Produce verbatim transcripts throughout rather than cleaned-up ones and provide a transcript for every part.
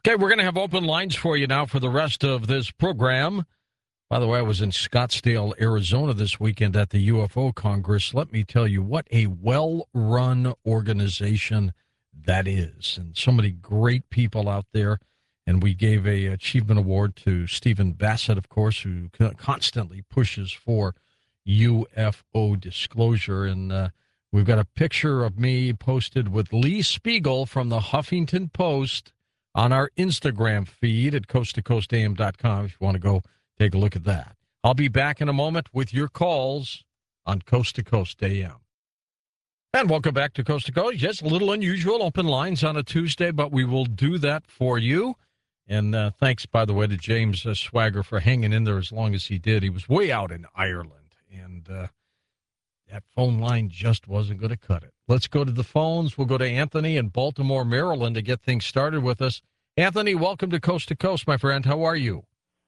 Okay, we're going to have open lines for you now for the rest of this program. By the way, I was in Scottsdale, Arizona this weekend at the U F O Congress. Let me tell you what a well-run organization that is. And so many great people out there. And we gave a achievement award to Stephen Bassett, of course, who constantly pushes for U F O disclosure. And uh, we've got a picture of me posted with Lee Spiegel from the Huffington Post on our Instagram feed at coast to coast a m dot com if you want to go take a look at that. I'll be back in a moment with your calls on Coast to Coast A M. And welcome back to Coast to Coast. Yes, a little unusual, open lines on a Tuesday, but we will do that for you. And uh, thanks, by the way, to James uh, Swagger for hanging in there as long as he did. He was way out in Ireland, and uh, that phone line just wasn't going to cut it. Let's go to the phones. We'll go to Anthony in Baltimore, Maryland to get things started with us. Anthony, welcome to Coast to Coast, my friend. How are you?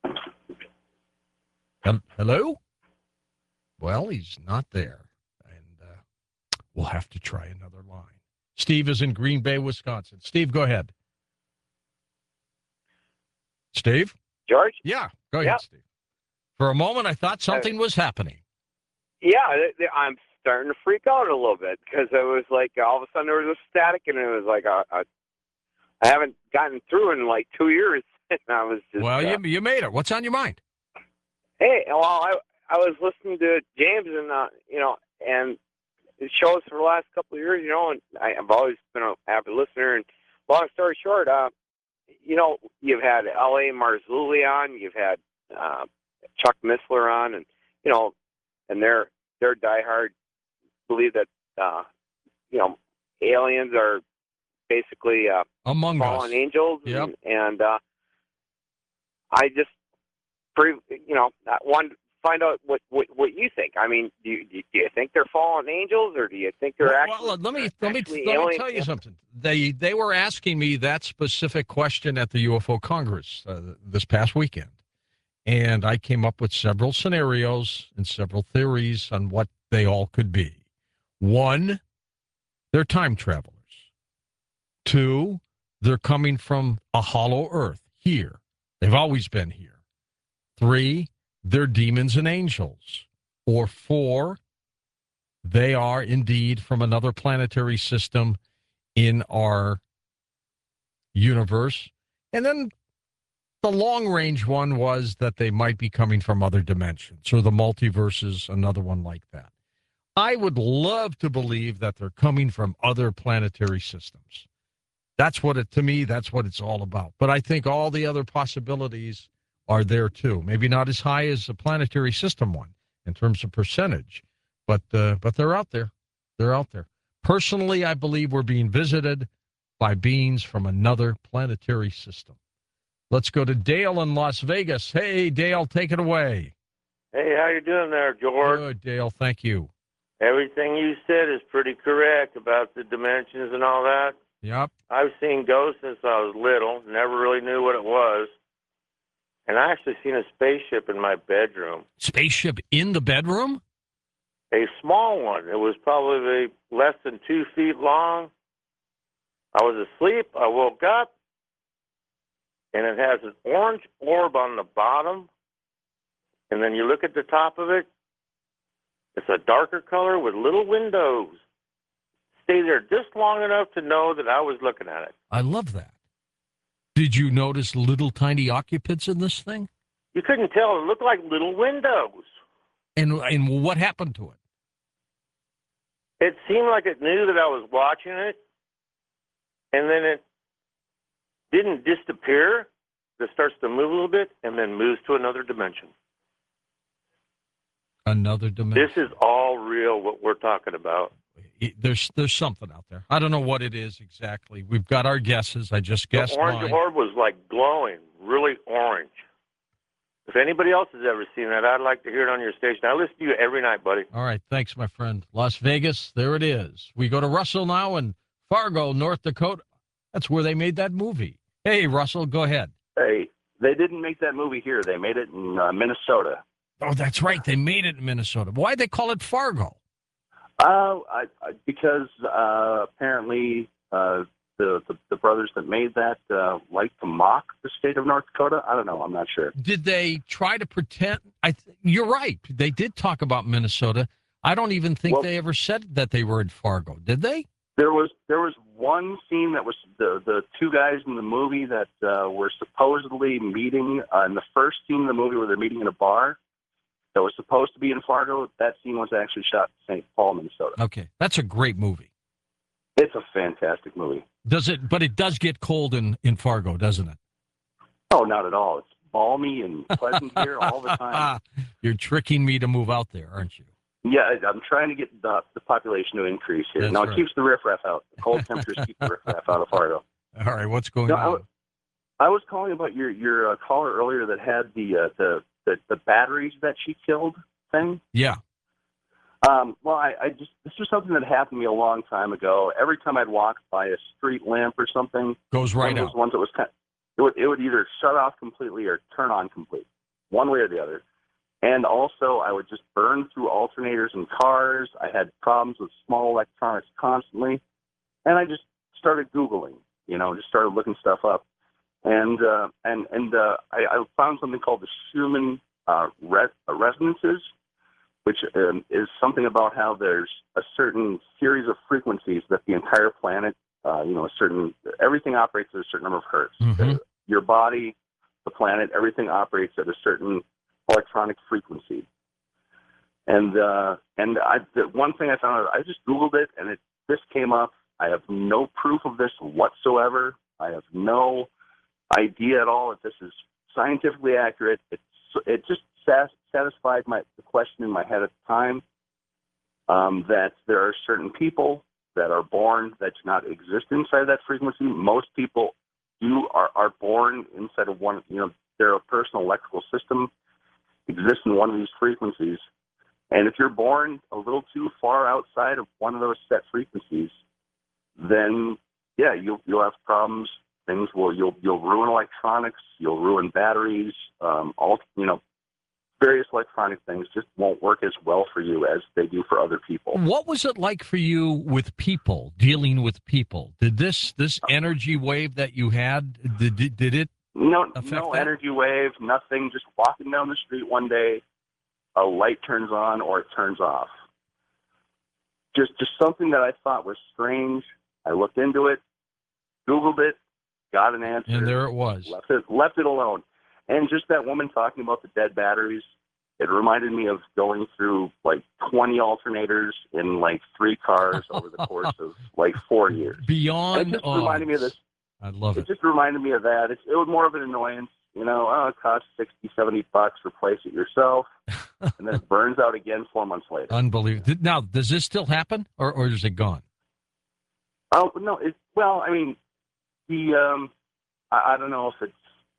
Hello? Well, he's not there, and uh, we'll have to try another line. Steve is in Green Bay, Wisconsin. Steve, go ahead. Steve? George? Yeah, go ahead, yep. Steve. For a moment, I thought something was happening. Yeah, I'm starting to freak out a little bit because it was like all of a sudden there was a static, and it was like a, a, I haven't gotten through in like two years. And I was just, well, uh, you you made it. What's on your mind? Hey, well, I I was listening to James, and uh, you know, and it shows for the last couple of years, you know, and I, I've always been an avid listener. And long story short, uh, you know, you've had L A Marzulli on, you've had uh, Chuck Missler on, and you know, and they're they're diehard believe that uh, you know, aliens are basically uh, among fallen us. angels, yep. and, and uh, I just. Pretty, you know, want to find out what, what, what you think. I mean, do you, do you think they're fallen angels, or do you think they're well, actually? Well, let me let me actually let me alien? tell you something. They they were asking me that specific question at the U F O Congress uh, this past weekend, and I came up with several scenarios and several theories on what they all could be. One, they're time travelers. Two, they're coming from a hollow Earth here. They've always been here. Three, they're demons and angels. Or four, they are indeed from another planetary system in our universe. And then the long-range one was that they might be coming from other dimensions, or the multiverse is another one like that. I would love to believe that they're coming from other planetary systems. That's what it, to me, that's what it's all about. But I think all the other possibilities are there too. Maybe not as high as the planetary system one in terms of percentage, but uh, but they're out there. They're out there. Personally, I believe we're being visited by beings from another planetary system. Let's go to Dale in Las Vegas. Hey, Dale, take it away. Hey, how you doing there, George? Good, Dale. Thank you. Everything you said is pretty correct about the dimensions and all that. Yep. I've seen ghosts since I was little. Never really knew what it was. And I actually seen a spaceship in my bedroom. Spaceship in the bedroom? A small one. It was probably less than two feet long. I was asleep. I woke up, and it has an orange orb on the bottom. And then you look at the top of it, it's a darker color with little windows. Stay there just long enough to know that I was looking at it. I love that. Did you notice little tiny occupants in this thing? You couldn't tell. It looked like little windows. And and what happened to it? It seemed like it knew that I was watching it, and then it didn't disappear. It starts to move a little bit and then moves to another dimension. Another dimension. This is all real, what we're talking about. There's there's something out there. I don't know what it is exactly. We've got our guesses. I just guessed The orange mine. orb was like glowing, really orange. If anybody else has ever seen that, I'd like to hear it on your station. I listen to you every night, buddy. All right. Thanks, my friend. Las Vegas, there it is. We go to Russell now in Fargo, North Dakota. That's where they made that movie. Hey, Russell, go ahead. Hey, they didn't make that movie here. They made it in uh, Minnesota. Oh, that's right. They made it in Minnesota. Why'd they call it Fargo? Uh, I, I, because uh, apparently uh, the, the, the brothers that made that uh, like to mock the state of North Dakota. I don't know. I'm not sure. Did they try to pretend? I th- you're right. They did talk about Minnesota. I don't even think Well, they ever said that they were in Fargo. Did they? There was there was one scene that was the the two guys in the movie that uh, were supposedly meeting uh, in the first scene of the movie where they're meeting in a bar that was supposed to be in Fargo. That scene was actually shot in Saint Paul, Minnesota. Okay, that's a great movie. It's a fantastic movie. Does it? But it does get cold in, in Fargo, doesn't it? Oh, not at all. It's balmy and pleasant here all the time. You're tricking me to move out there, aren't you? Yeah, I- I'm trying to get the, the population to increase here. That's now, right. it keeps the riffraff out. The cold temperatures keep the riffraff out of Fargo. All right, what's going No, I, on? w- I was calling about your your uh, caller earlier that had the, uh, the the the batteries that she killed thing. Yeah. Um, well, I, I just this was something that happened to me a long time ago. Every time I'd walk by a street lamp or something, Goes one right of out. those ones that was kind it would it would either shut off completely or turn on completely, one way or the other. And also, I would just burn through alternators in cars. I had problems with small electronics constantly, and I just started Googling. You know, just started looking stuff up, and uh, and and uh, I, I found something called the Schumann uh, res- resonances, which um, is something about how there's a certain series of frequencies that the entire planet, uh, you know, a certain everything operates at a certain number of hertz. Mhm. Your body, the planet, everything operates at a certain electronic frequency. And uh, and I, the one thing I found out, I just Googled it, and it this came up. I have no proof of this whatsoever. I have no idea at all if this is scientifically accurate. It's, it just sas- satisfied my the question in my head at the time um, that there are certain people that are born that do not exist inside that frequency. Most people do are, are born inside of one, you know, their personal electrical system exists in one of these frequencies. And if you're born a little too far outside of one of those set frequencies, then yeah, you'll you'll have problems. Things will you'll you'll ruin electronics, you'll ruin batteries, um, all you know, various electronic things just won't work as well for you as they do for other people. What was it like for you with people, dealing with people? Did this this energy wave that you had, did, did, did it No, affect no that? energy wave, nothing. Just walking down the street one day, a light turns on or it turns off. Just, just something that I thought was strange. I looked into it, Googled it, got an answer, And there it was. left it, left it alone. And just that woman talking about the dead batteries, it reminded me of going through like twenty alternators in like three cars over the course of like four years. And Beyond it just reminded me of this. I love It it. just reminded me of that. It's, it was more of an annoyance. You know, oh, it costs sixty, seventy bucks, replace it yourself, and then it burns out again four months later. Unbelievable. Now, does this still happen, or, or is it gone? Oh, no, it, well, I mean, the, um, I, I don't know if it's,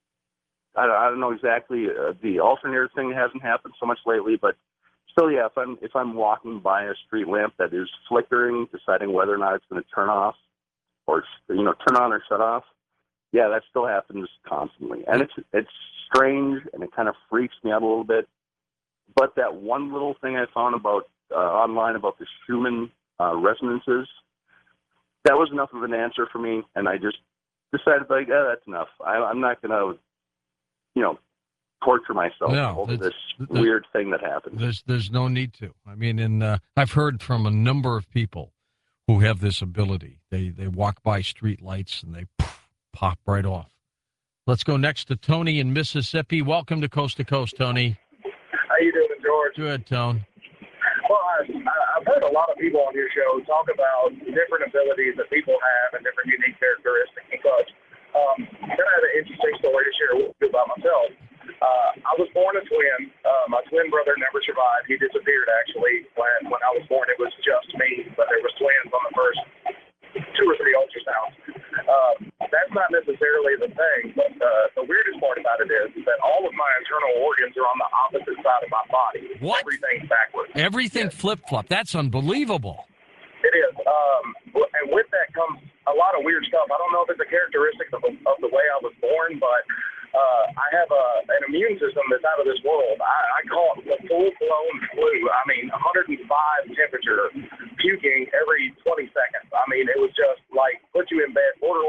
I, don't- I don't know exactly, uh, the alternator thing hasn't happened so much lately, but still, yeah, if I'm, if I'm walking by a street lamp that is flickering, deciding whether or not it's going to turn off or, you know, turn on or shut off, yeah, that still happens constantly. And it's, it's strange and it kind of freaks me out a little bit. But that one little thing I found about, uh, online about the Schumann, uh, resonances, that was enough of an answer for me. And I just decided, like, yeah, that's enough. I, I'm not going to, you know, torture myself No, over that's- this that's- weird thing that happened. There's there's no need to. I mean, and uh, I've heard from a number of people who have this ability. They they walk by street lights and they poof, pop right off. Let's go next to Tony in Mississippi. Welcome to Coast to Coast, Tony. How you doing, George? Good, Tone. Well, I, I- I've heard a lot of people on your show talk about different abilities that people have and different unique characteristics and such. Um, then I had an interesting story to share with you about myself. Uh, I was born a twin. Uh, my twin brother never survived. He disappeared, actually. When, when I was born, it was just me, but there was twins on the first two or three ultrasounds. Um, that's not necessarily the thing, but uh, the weirdest part about it is that all of my internal organs are on the opposite side of my body. What? Everything's backwards. Everything flip-flop. That's unbelievable. It is. Um, and with that comes a lot of weird stuff. I don't know if it's a characteristic of, of the way I was born, but uh, I have a, an immune system that's out of this world. I, I call it the full-blown flu. I mean, one hundred five temperature, puking every twenty seconds. I mean, it was just like put you in bed, borderline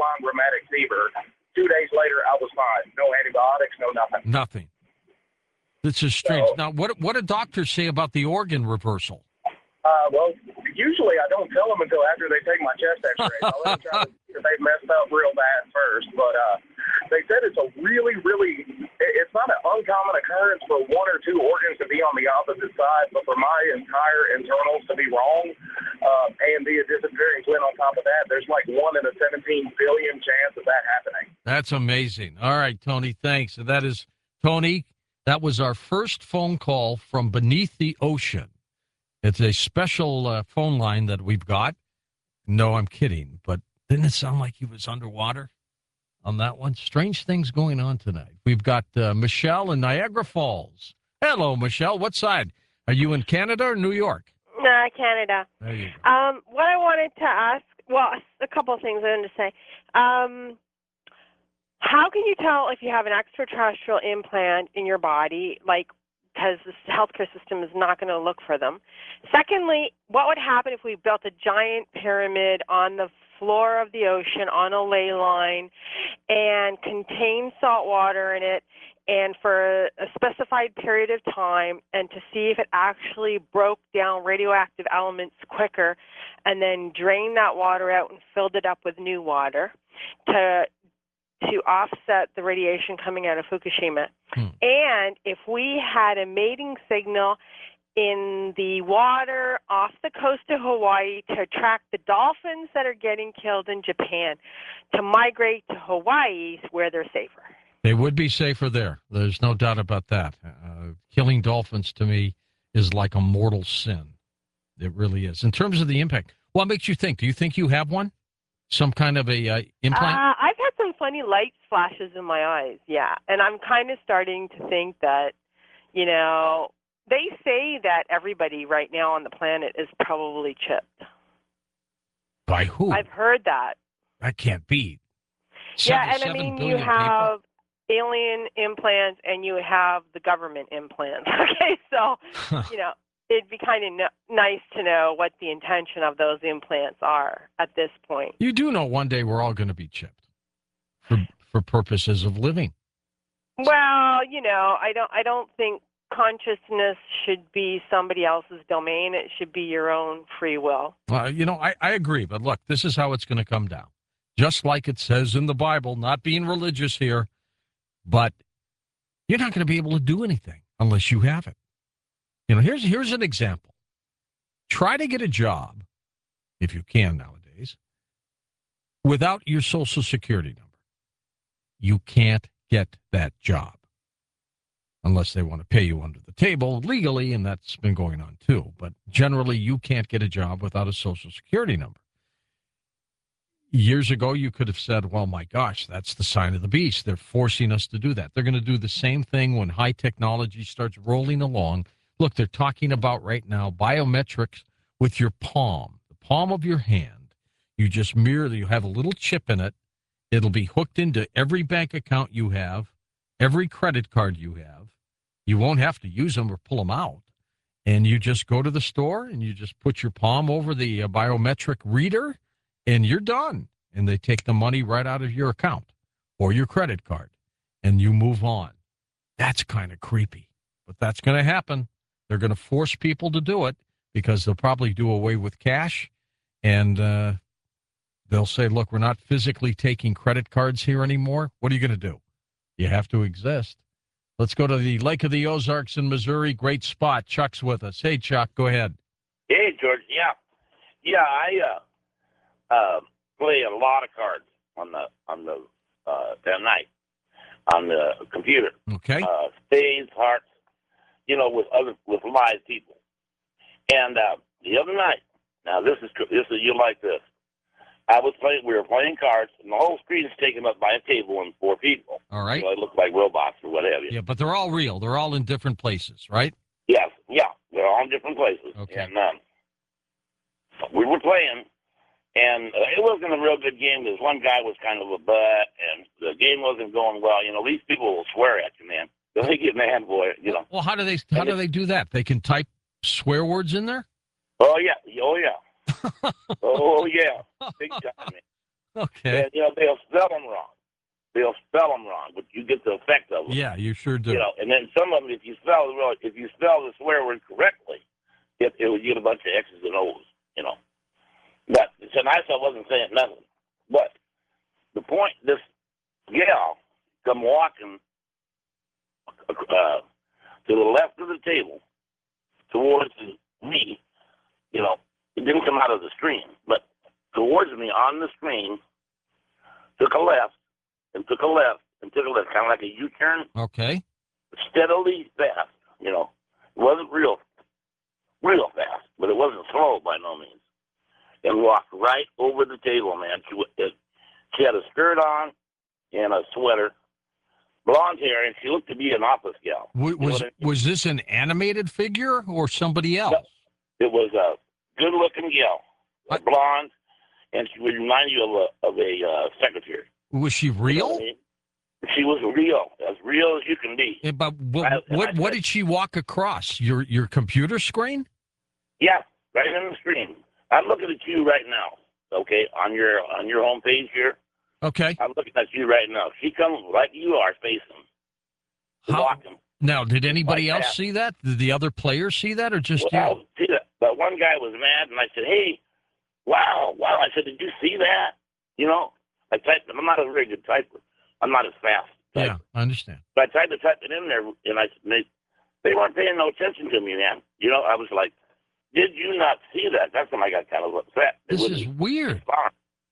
two days later, I was fine. No antibiotics, no nothing. Nothing. This is strange. So, now, what what do doctors say about the organ reversal? Uh, well, usually I don't tell them until after they take my chest X-rays. I let them try to see if they've messed up real bad first. But uh, they said it's a really, really, it's not an uncommon occurrence for one or two organs to be on the opposite side, but for my entire internals to be wrong, uh, and be a disappearing twin on top of that, there's like one in a seventeen billion chance of that happening. That's amazing. All right, Tony, thanks. And that is, Tony, that was our first phone call from beneath the ocean. It's a special uh, phone line that we've got. No, I'm kidding, but didn't it sound like he was underwater on that one? Strange things going on tonight. We've got uh, Michelle in Niagara Falls. Hello, Michelle. What side? Are you in Canada or New York? No, Canada. There you go. Um, what I wanted to ask, well, a couple of things I wanted to say. Um, how can you tell if you have an extraterrestrial implant in your body, like, because the healthcare system is not going to look for them? Secondly, what would happen if we built a giant pyramid on the floor of the ocean on a ley line and contained salt water in it, and for a specified period of time, and to see if it actually broke down radioactive elements quicker, and then drained that water out and filled it up with new water to to offset the radiation coming out of Fukushima? Hmm. And if we had a mating signal in the water off the coast of Hawaii to attract the dolphins that are getting killed in Japan to migrate to Hawaii where they're safer. They would be safer there. There's no doubt about that. Uh, killing dolphins, to me, is like a mortal sin. It really is. In terms of the impact, what makes you think? Do you think you have one? Some kind of a uh, implant? Uh, I've had some funny light flashes in my eyes, yeah. And I'm kind of starting to think that, you know, they say that everybody right now on the planet is probably chipped. By who? I've heard that. That can't be. Yeah, and I Seven mean, billion you have alien implants and you have the government implants. Okay, so, you know, it'd be kind of no- nice to know what the intention of those implants are at this point. You do know one day we're all going to be chipped for for purposes of living. Well, you know, I don't I don't think consciousness should be somebody else's domain. It should be your own free will. Uh, you know, I, I agree, but look, this is how it's going to come down. Just like it says in the Bible, not being religious here, but you're not going to be able to do anything unless you have it. You know, here's here's an example. Try to get a job, if you can nowadays, without your Social Security number. You can't get that job unless they want to pay you under the table legally, and that's been going on too. But generally, you can't get a job without a Social Security number. Years ago, you could have said, well, my gosh, that's the sign of the beast. They're forcing us to do that. They're going to do the same thing when high technology starts rolling along. Look, they're talking about right now biometrics with your palm, the palm of your hand. You just mirror, you have a little chip in it. It'll be hooked into every bank account you have, every credit card you have. You won't have to use them or pull them out. And you just go to the store and you just put your palm over the uh, biometric reader and you're done. And they take the money right out of your account or your credit card and you move on. That's kind of creepy, but that's going to happen. They're going to force people to do it because they'll probably do away with cash, and uh, they'll say, look, we're not physically taking credit cards here anymore. What are you going to do? You have to exist. Let's go to the Lake of the Ozarks in Missouri. Great spot. Chuck's with us. Hey, Chuck, go ahead. Hey, George. Yeah. Yeah, I uh, uh, play a lot of cards on the, on the uh, that night on the computer. Okay. Uh, spades, hearts, you know, with other, with live people. And uh, the other night, now this is, this is, you like this. I was playing, we were playing cards, and the whole screen is taken up by a table and four people. All right. So they look like robots or what have you. Yeah, but they're all real. They're all in different places, right? Yes, yeah, they're all in different places. Okay. And um, we were playing, and uh, it wasn't a real good game because one guy was kind of a butt, and the game wasn't going well. You know, these people will swear at you, man. They'll get mad, boy. You know. Well, how do they how do they do that? They can type swear words in there? Oh yeah, oh yeah, oh yeah, big time, man. Okay. And, you know, they'll spell them wrong. they'll spell them wrong, but you get the effect of them. Yeah, you sure do. You know, and then some of them, if you spell the if you spell the swear word correctly, it, it would get a bunch of X's and O's. You know, but tonight I wasn't saying nothing. But the point, this gal come walking uh, to the left of the table towards me. You know, it didn't come out of the screen, but towards me on the screen, took a left and took a left and took a left, kind of like a U-turn. Okay. Steadily fast, you know. It wasn't real, real fast, but it wasn't slow by no means. And walked right over the table, man. She, it, she had a skirt on and a sweater, blonde hair, and she looked to be an office gal. W- was I mean? was this an animated figure or somebody else? No, it was a good-looking gal, a blonde, and she would remind you of a of a uh, secretary. Was she real? You know what I mean? She was real, as real as you can be. Yeah, but what I, what, I, what did she walk across? Your your computer screen? Yeah, right in the screen. I'm looking at you right now. Okay, on your on your homepage here. Okay. I'm looking at you right now. She comes like you are facing. How, walking. Now, did anybody like else that. see that? Did the other players see that, or just well, you? See that? But one guy was mad, and I said, "Hey, wow, wow!" I said, "Did you see that?" You know, I typed. I'm not a very good typer. I'm not as fast. Typer. Yeah, I understand. But I tried to type it in there, and I they they weren't paying no attention to me, man. You know, I was like, "Did you not see that?" That's when I got kind of upset. It This is weird. Fun.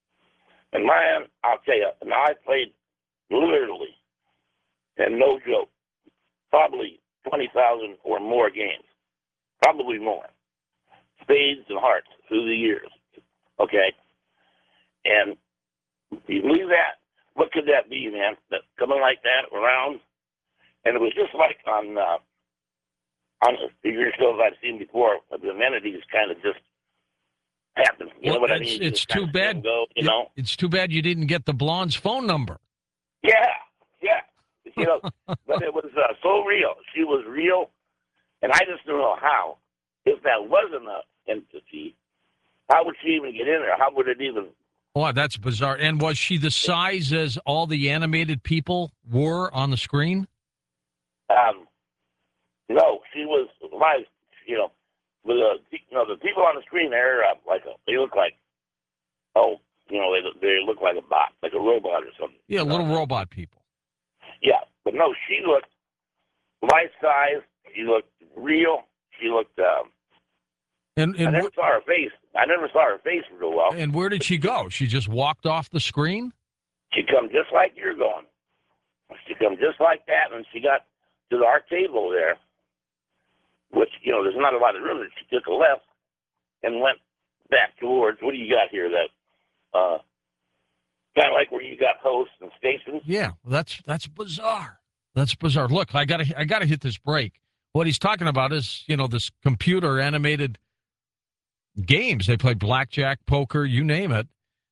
And man, I'll tell you, now I played literally, and no joke, probably twenty thousand or more games, probably more, spades and hearts through the years. Okay, and you believe that? What could that be, man? That coming like that around, and it was just like on uh, on the your shows I've seen before. The amenities kind of just happen. You Well, know what I it's, mean? it's Just kind too of bad. Go, you it- know? It's too bad you didn't get the blonde's phone number. Yeah, yeah. You know, but it was uh, so real. She was real, and I just don't know how. If that wasn't an entity, how would she even get in there? How would it even? Oh, that's bizarre. And was she the size as all the animated people were on the screen? Um, no, she was my. You know, with the you know the people on the screen there, uh, like a, they look like, oh, you know, they they look like a bot, like a robot or something. Yeah, you know? little robot people. Yeah, but no, she looked life size. She looked real. She looked. Um, And I and never wh- saw her face. I never saw her face real well. and where did she go? She just walked off the screen? She come just like you're going. She come just like that, and she got to our table there, which, you know, there's not a lot of room. She took a left and went back towards, what do you got here, that, uh, kind of like where you got hosts and stations. Yeah, well, that's that's bizarre. That's bizarre. Look, I gotta I gotta hit this break. What he's talking about is, you know, this computer animated games. They play blackjack, poker, you name it.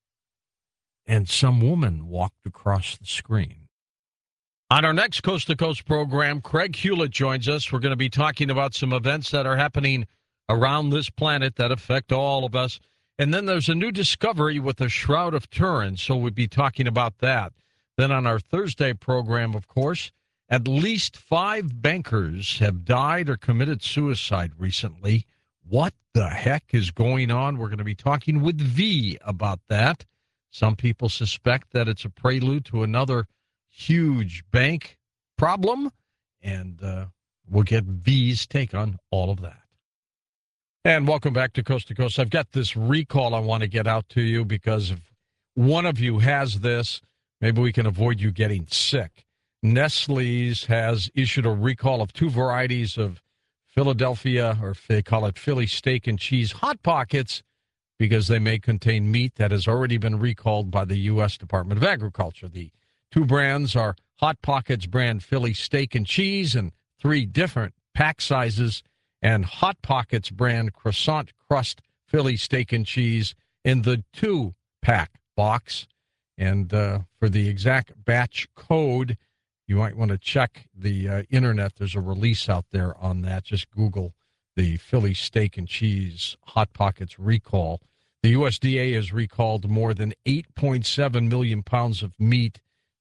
And some woman walked across the screen. On our next Coast to Coast program, Craig Hewlett joins us. We're going to be talking about some events that are happening around this planet that affect all of us. And then there's a new discovery with the Shroud of Turin, so we'll be talking about that. Then on our Thursday program, of course, at least five bankers have died or committed suicide recently. What the heck is going on? We're going to be talking with V about that. Some people suspect that it's a prelude to another huge bank problem, and uh, we'll get V's take on all of that. And welcome back to Coast to Coast. I've got this recall I want to get out to you because if one of you has this, maybe we can avoid you getting sick. Nestle's has issued a recall of two varieties of Philadelphia, or they call it Philly steak and cheese Hot Pockets, because they may contain meat that has already been recalled by the U S Department of Agriculture. The two brands are Hot Pockets brand Philly steak and cheese in three different pack sizes, and Hot Pockets brand croissant crust Philly steak and cheese in the two-pack box. And uh, for the exact batch code, you might want to check the uh, internet. There's a release out there on that. Just Google the Philly steak and cheese Hot Pockets recall. The U S D A has recalled more than eight point seven million pounds of meat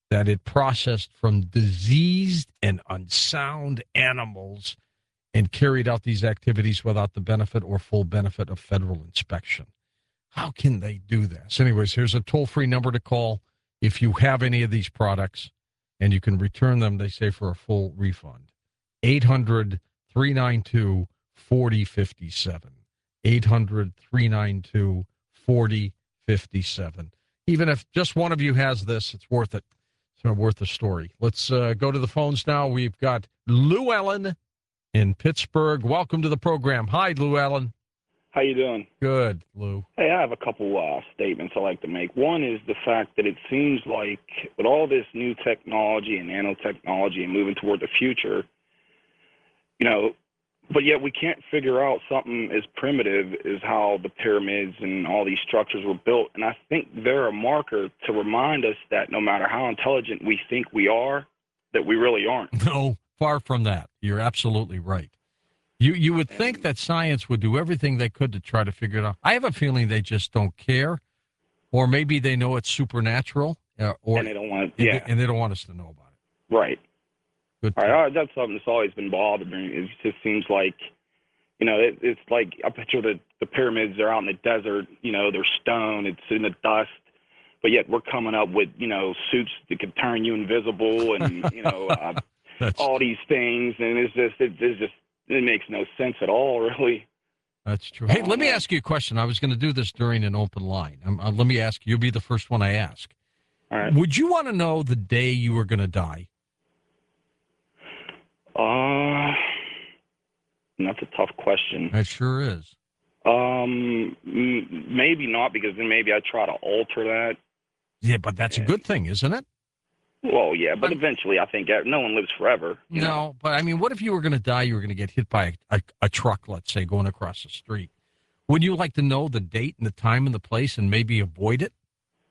that it processed from diseased and unsound animals and carried out these activities without the benefit or full benefit of federal inspection. How can they do this? Anyways, here's a toll-free number to call if you have any of these products, and you can return them, they say, for a full refund. eight hundred, three nine two, four zero five seven. eight hundred, three nine two, four zero five seven. Even if just one of you has this, it's worth it. It's not worth the story. Let's uh, go to the phones now. We've got Lou Ellen in Pittsburgh. Welcome to the program. Hi, Lou Ellen. How you doing? Good, Lou. Hey, I have a couple uh, statements I like to make. One is the fact that it seems like with all this new technology and nanotechnology and moving toward the future, you know, but yet we can't figure out something as primitive as how the pyramids and all these structures were built. And I think they're a marker to remind us that no matter how intelligent we think we are, that we really aren't. No, far from that. You're absolutely right. You you would think that science would do everything they could to try to figure it out. I have a feeling they just don't care, or maybe they know it's supernatural, uh, or and they don't want, yeah, and they don't want us to know about it. Right. Good. All right, that's something that's always been bothering me. It just seems like, you know, it, it's like I picture the the pyramids. They're out in the desert. You know, they're stone. It's in the dust. But yet we're coming up with, you know, suits that can turn you invisible, and you know, uh, all these things. And it's just it, it's just. It makes no sense at all, really. That's true. Hey, let me ask you a question. I was going to do this during an open line. Um, uh, let me ask you. You'll be the first one I ask. All right. Would you want to know the day you were going to die? Uh, that's a tough question. It sure is. Um, m- maybe not, because then maybe I try to alter that. Yeah, but that's a good thing, isn't it? Well, yeah, but eventually I think no one lives forever. You no, know? But I mean, what if you were going to die, you were going to get hit by a, a, a truck, let's say, going across the street? Would you like to know the date and the time and the place and maybe avoid it?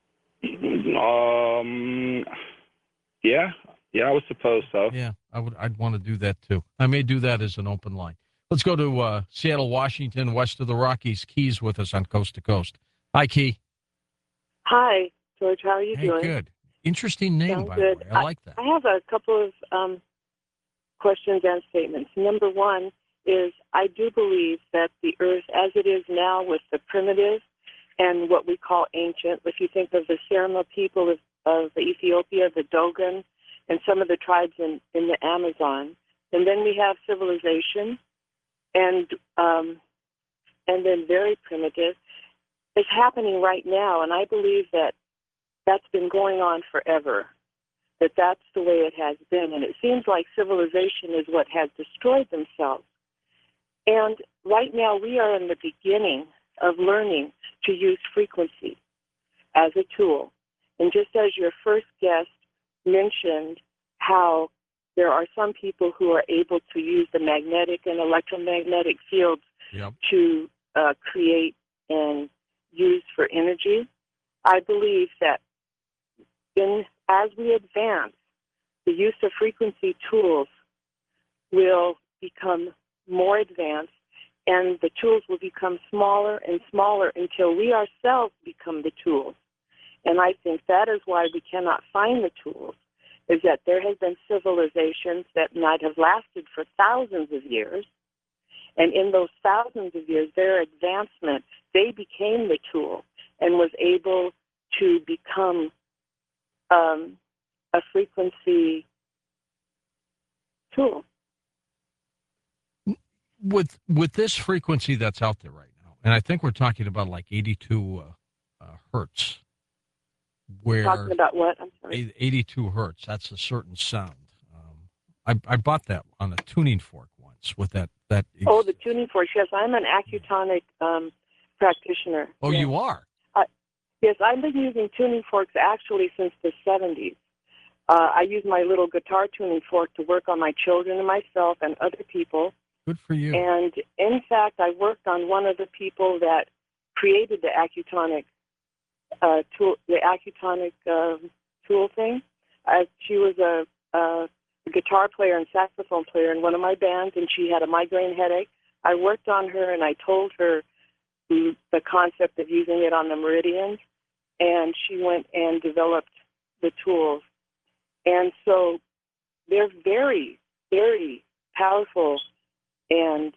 Um, yeah, yeah, I would suppose so. Yeah, I would. I'd want to do that, too. I may do that as an open line. Let's go to uh, Seattle, Washington, west of the Rockies. Key's with us on Coast to Coast. Hi, Key. Hi, George. How are you hey, doing? Good. Interesting name, Sounds by good. the way. I, I like that. I have a couple of um, questions and statements. Number one is I do believe that the Earth, as it is now with the primitive and what we call ancient, if you think of the Serma people of, of Ethiopia, the Dogon, and some of the tribes in, in the Amazon, and then we have civilization, and um, and then very primitive. It's happening right now, and I believe that that's been going on forever, that that's the way it has been. And it seems like civilization is what has destroyed themselves. And right now we are in the beginning of learning to use frequency as a tool. And just as your first guest mentioned how there are some people who are able to use the magnetic and electromagnetic fields yep. to uh, create and use for energy, I believe that In, as we advance, the use of frequency tools will become more advanced, and the tools will become smaller and smaller until we ourselves become the tools. And I think that is why we cannot find the tools, is that there has been civilizations that might have lasted for thousands of years, and in those thousands of years, their advancement, they became the tool and was able to become Um, a frequency tool. With with this frequency that's out there right now, and I think we're talking about like eighty-two uh, uh, hertz. Where talking about what? I'm sorry. eighty-two hertz. That's a certain sound. Um, I I bought that on a tuning fork once with that that. Oh, the tuning fork. Yes, I'm an acutonic um, practitioner. Oh, yes. you are. Yes, I've been using tuning forks actually since the seventies. Uh, I use my little guitar tuning fork to work on my children and myself and other people. Good for you. And in fact, I worked on one of the people that created the acutonic uh, tool, the acutonic uh, tool thing. Uh, she was a, a guitar player and saxophone player in one of my bands, and she had a migraine headache. I worked on her, and I told her the, the concept of using it on the meridians, and she went and developed the tools. And so they're very, very powerful and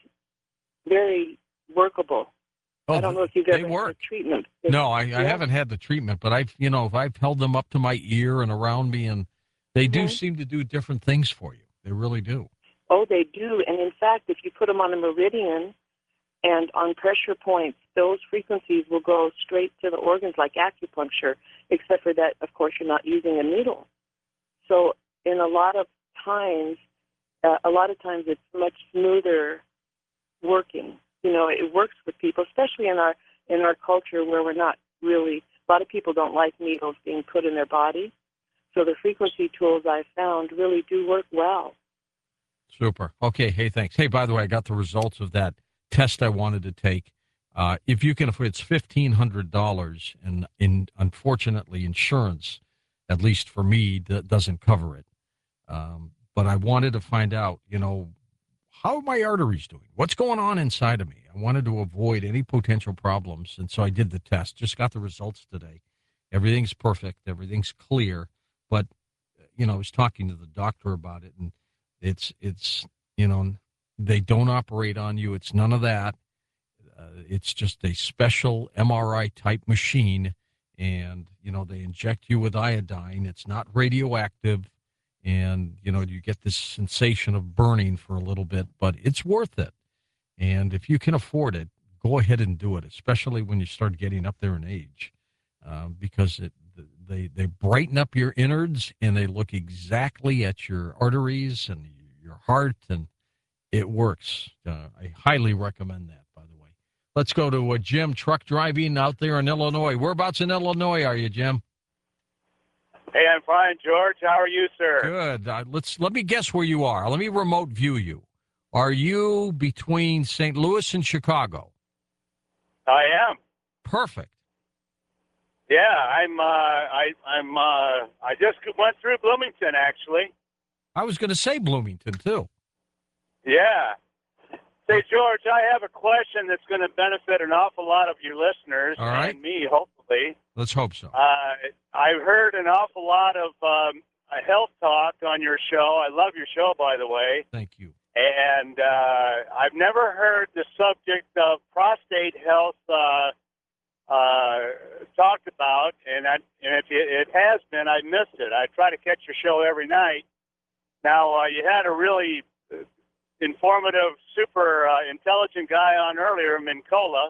very workable. Oh, I don't know if you've they ever work. had a treatment. No, I, I Yeah. haven't had the treatment, but I've, you know, if I've held them up to my ear and around me, and they do Mhm. seem to do different things for you. They really do. Oh, they do. And in fact, if you put them on a meridian and on pressure points, those frequencies will go straight to the organs like acupuncture, except for that, of course, you're not using a needle. So in a lot of times, uh, a lot of times it's much smoother working. You know, it works with people, especially in our in our culture where we're not really, a lot of people don't like needles being put in their body. So the frequency tools I found really do work well. Super. Okay. Hey, thanks. Hey, by the way, I got the results of that test I wanted to take. Uh, if you can afford, it's fifteen hundred dollars, and in unfortunately, insurance, at least for me, d- doesn't cover it. Um, but I wanted to find out, you know, how are my arteries doing? What's going on inside of me? I wanted to avoid any potential problems, and so I did the test. Just got the results today. Everything's perfect. Everything's clear. But you know, I was talking to the doctor about it, and it's it's you know, they don't operate on you. It's none of that. Uh, it's just a special M R I type machine, and you know, they inject you with iodine. It's not radioactive, and you know, you get this sensation of burning for a little bit, but it's worth it. And if you can afford it, go ahead and do it, especially when you start getting up there in age, uh, because it they they brighten up your innards, and they look exactly at your arteries and your heart, and it works. Uh, I highly recommend that, by the way. Let's go to uh, Jim, truck driving out there in Illinois. Whereabouts in Illinois are you, Jim? Hey, I'm fine, George. How are you, sir? Good. Uh, let's let me guess where you are. Let me remote view you. Are you between Saint Louis and Chicago? I am. Perfect. Yeah, I'm. Uh, I, I'm. Uh, I just went through Bloomington, actually. I was going to say Bloomington too. Yeah. Say, George, I have a question that's going to benefit an awful lot of your listeners All right. and me, hopefully. Let's hope so. Uh, I've heard an awful lot of um, health talk on your show. I love your show, by the way. Thank you. And uh, I've never heard the subject of prostate health uh, uh, talked about, and, I, and if it, it has been, I missed it. I try to catch your show every night. Now, uh, you had a really informative, super uh, intelligent guy on earlier, Mincola.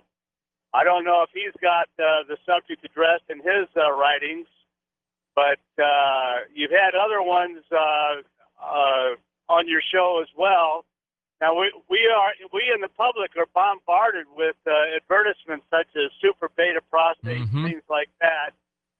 I don't know if he's got uh, the subject addressed in his uh, writings, but uh, you've had other ones uh, uh, on your show as well. Now we we are we in the public are bombarded with uh, advertisements such as super beta prostate, Mhm. things like that.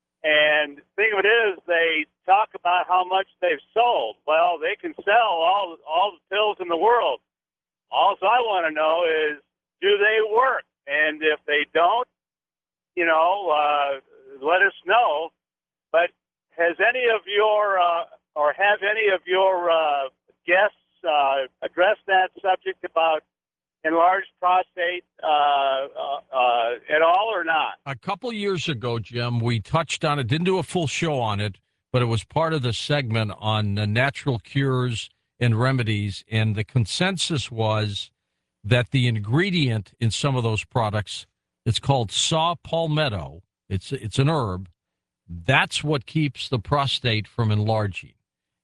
And the thing of it is, they talk about how much they've sold. Well, they can sell all all the pills in the world. All I want to know is, do they work? And if they don't, you know, uh, let us know. But has any of your uh, or have any of your uh, guests uh, addressed that subject about enlarged prostate uh, uh, uh, at all or not? A couple years ago, Jim, we touched on it, didn't do a full show on it, but it was part of the segment on uh, natural cures and remedies. And the consensus was that the ingredient in some of those products, it's called saw palmetto. It's, it's an herb. That's what keeps the prostate from enlarging.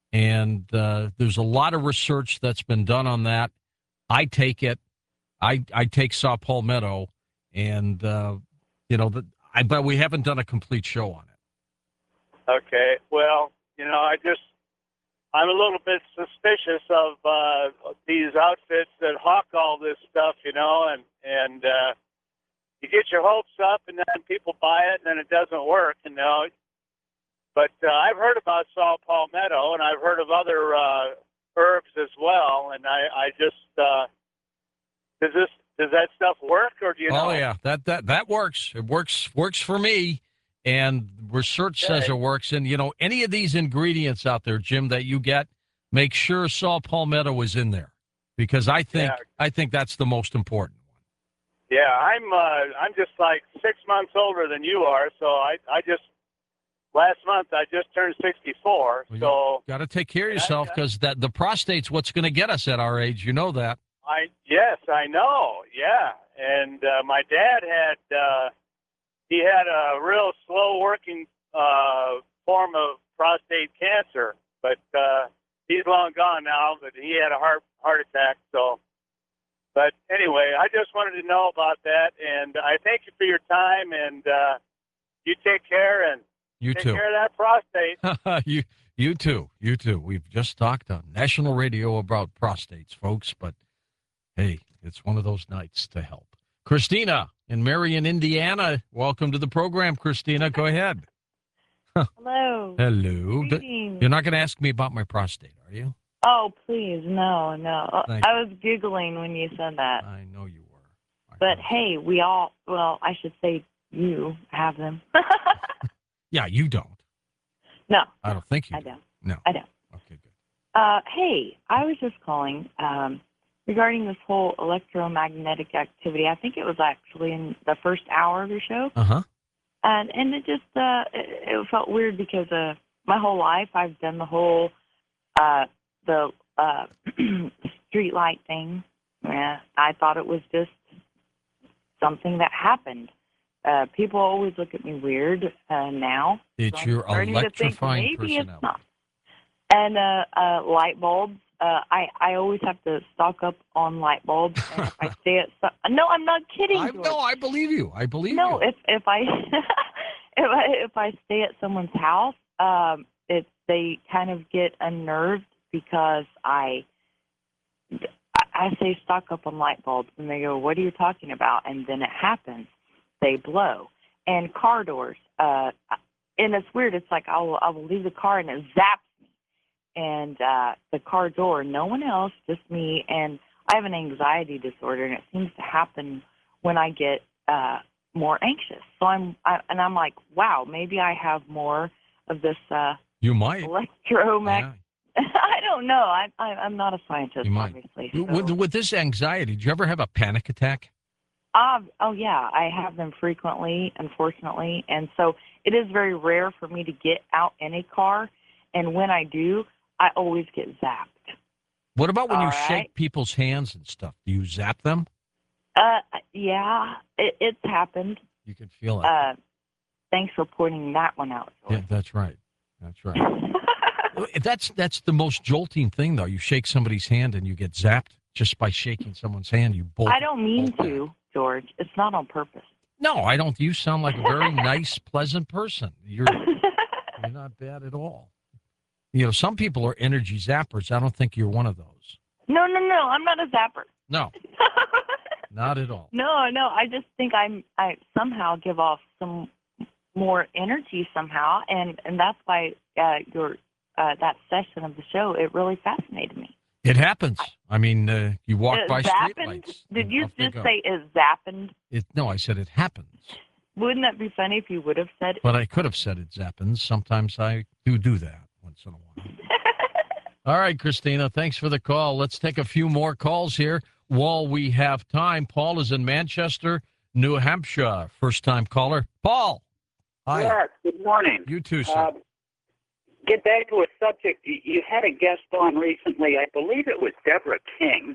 And uh, there's a lot of research that's been done on that. I take it. I, I take saw palmetto, and, uh, you know, the, I but we haven't done a complete show on it. Okay. Well, you know, I just, I'm a little bit suspicious of uh, these outfits that hawk all this stuff, you know, and, and uh, you get your hopes up, and then people buy it, and then it doesn't work, you know. But uh, I've heard about saw palmetto, and I've heard of other uh, herbs as well, and I, I just, uh, does this, does that stuff work, or do you know? Oh yeah, that that that works. It works works for me, and research says Okay. it works. And you know, any of these ingredients out there, Jim, that you get, make sure saw palmetto is in there, because I think Yeah. I think that's the most important one. Yeah, I'm uh, I'm just like six months older than you are, so I I just last month I just turned sixty-four. Well, so got to take care of yourself I- because that the prostate's what's going to get us at our age. You know that. I yes, I know. Yeah, and uh, my dad had uh, he had a real slow working uh, form of prostate cancer, but uh, he's long gone now. But he had a heart heart attack. So, but anyway, I just wanted to know about that, and I thank you for your time, and uh, you take care and You take too. care of that prostate. you you too. You too. We've just talked on national radio about prostates, folks. But hey, it's one of those nights to help. Christina in Marion, Indiana. Welcome to the program, Christina. Go ahead. Hello. Hello. D- Greetings. You're not going to ask me about my prostate, are you? Oh, please, no, no. Thank I was giggling when you said that. I know you were. I But know. hey, we all, well, I should say you have them. Yeah, you don't. No, I don't think you I do. don't. No. I don't. Okay, good. Uh, hey, I was just calling um, regarding this whole electromagnetic activity. I think it was actually in the first hour of your show. Uh-huh. And and it just uh, it, it felt weird because uh, my whole life I've done the whole uh, the uh, street light thing. Yeah, I thought it was just something that happened. Uh, people always look at me weird uh, now. It's So I'm your starting to think electrifying maybe it's personality. not. And uh, uh, light bulbs. Uh, I I always have to stock up on light bulbs. And if I stay at some, no, I'm not kidding. I, George. no, I believe you. I believe No, you. if if I if I if I stay at someone's house, um, it they kind of get unnerved because I I say stock up on light bulbs, and they go, "What are you talking about?" And then it happens, they blow. And car doors, uh, and it's weird. It's like I'll I will leave the car and it zaps me, and uh, the car door. No one else, just me. And I have an anxiety disorder, and it seems to happen when I get uh, more anxious. So I'm, I, and I'm like, wow, maybe I have more of this uh, You might. electromagnetic. Yeah. I don't know. I, I, I'm not a scientist, You might. obviously. With, So. with this anxiety, did you ever have a panic attack? Uh, oh, yeah, I have them frequently, unfortunately. And so it is very rare for me to get out in a car. And when I do, I always get zapped. What about when All you right. shake people's hands and stuff? Do you zap them? Uh, yeah, it, it's happened. You can feel it. Uh, thanks for pointing that one out, Yeah, George. that's right. That's right. That's that's the most jolting thing, though. You shake somebody's hand and you get zapped just by shaking someone's hand. You bolt. I don't mean bolt to, George. It's not on purpose. No, I don't. You sound like a very nice, pleasant person. You're you're not bad at all. You know, some people are energy zappers. I don't think you're one of those. No, no, no. I'm not a zapper. No, not at all. No, no. I just think I'm. I somehow give off some more energy somehow, and and that's why uh, your uh, that session of the show it really fascinated me. It happens. I mean, uh, you walk It by zappened? streetlights. Did and you off they just go. say it zappened? It, no, I said it happens. Wouldn't that be funny if you would have said? But I could have said it zappens. Sometimes I do do that once in a while. All right, Christina, thanks for the call. Let's take a few more calls here while we have time. Paul is in Manchester, New Hampshire. First-time caller. Paul. Hi. Yes, good morning. You too, sir. Uh, get back to a subject. You, you had a guest on recently. I believe it was Deborah King.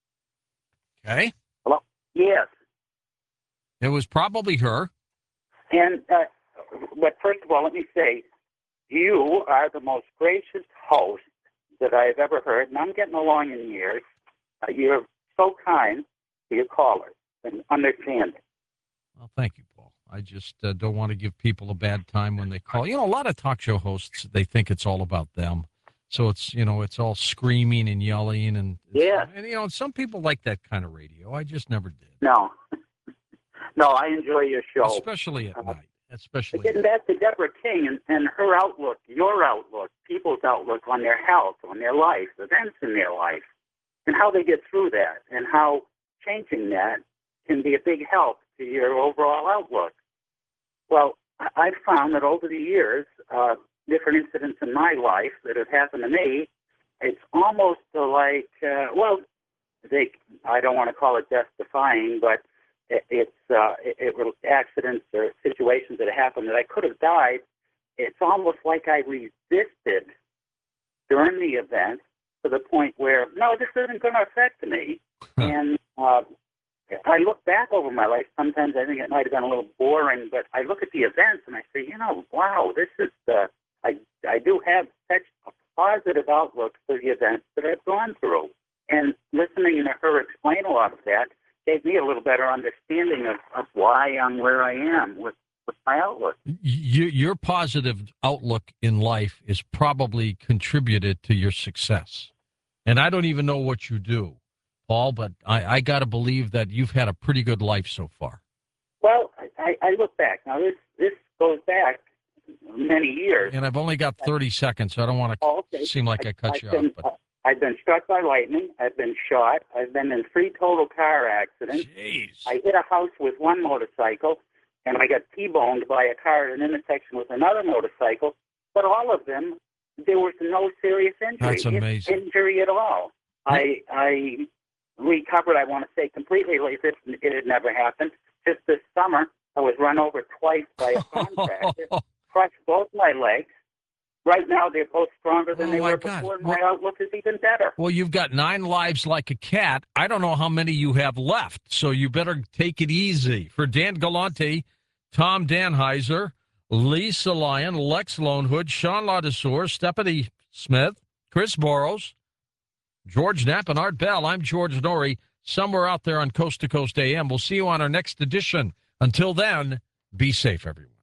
Okay. Hello? Yes. It was probably her. And, uh, but first of all, let me say, you are the most gracious host that I've ever heard, and I'm getting along in years. Uh, you're so kind to your callers and understanding. Well, thank you, Paul. I just uh, don't want to give people a bad time when they call. You know, a lot of talk show hosts, they think it's all about them. So it's, you know, it's all screaming and yelling. And, Yeah. and, you know, some people like that kind of radio. I just never did. No. No, I enjoy your show. Especially at Uh, night. Especially. But getting back to Deborah King and, and her outlook, your outlook, people's outlook on their health, on their life, events in their life, and how they get through that, and how changing that can be a big help to your overall outlook. Well, I- I've found that over the years, uh, different incidents in my life that have happened to me, it's almost like, uh, well, they, I don't want to call it death-defying, but it, it's uh, it, it accidents or situations that happened that I could have died, it's almost like I resisted during the event to the point where, no, this isn't going to affect me. And uh, I look back over my life. Sometimes I think it might have been a little boring, but I look at the events and I say, you know, wow, this is the, I, I do have such a positive outlook for the events that I've gone through. And listening to her explain all of that gave me a little better understanding of, of why I'm where I am with, with my outlook. You, your positive outlook in life is probably contributed to your success. And I don't even know what you do, Paul, but I, I got to believe that you've had a pretty good life so far. Well, I, I look back. Now, this, this goes back many years. And I've only got thirty seconds, so I don't want to oh, okay. seem like I, I cut I've you been, off. But... I've been struck by lightning. I've been shot. I've been in three total car accidents. Jeez. I hit a house with one motorcycle, and I got T-boned by a car at an intersection with another motorcycle. But all of them, there was no serious injury. That's amazing. Injury at all. I I recovered, I want to say, completely as if it had never happened. Just this summer, I was run over twice by a contractor, crushed both my legs. Right now, they're both stronger than Oh, they my were God. before, and Well- my outlook is even better. Well, you've got nine lives like a cat. I don't know how many you have left, so you better take it easy. For Dan Galante, Tom Danheiser, Lisa Lyon, Lex Lonehood, Sean Ladesseur, Stephanie Smith, Chris Boros, George Knapp, and Art Bell, I'm George Norrie, somewhere out there on Coast to Coast A M. We'll see you on our next edition. Until then, be safe, everyone.